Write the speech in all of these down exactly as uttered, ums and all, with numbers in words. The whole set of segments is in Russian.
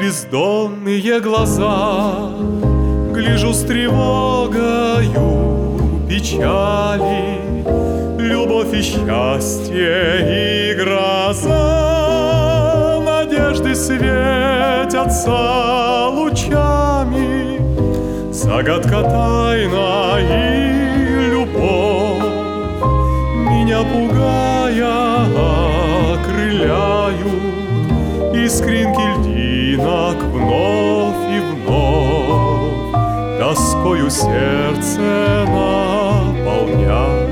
бездонные глаза, гляжу с тревогою печали, любовь и счастье и гроза, надежды светятся лучами, загадка тайна и любовь, меня пугая окрыляют искринки льдинок вновь и вновь, тоскою сердце наполняют.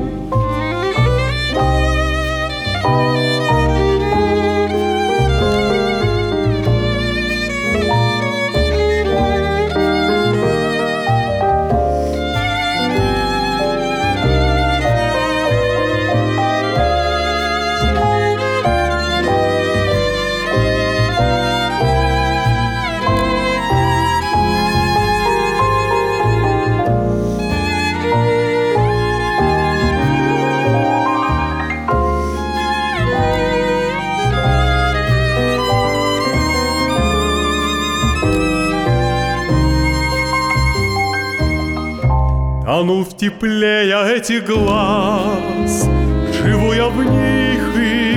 Тону в тепле я этих глаз, живу я в них и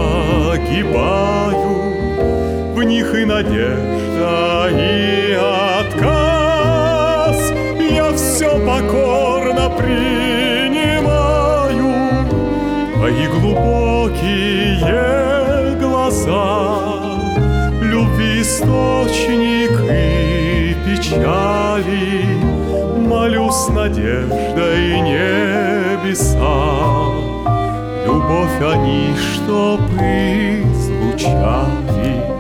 погибаю, в них и надежда, и отказ. Я все покорно принимаю, твои глубокие глаза, любви источник и печали. Молю с надеждой небеса, любовь они, чтоб излучали.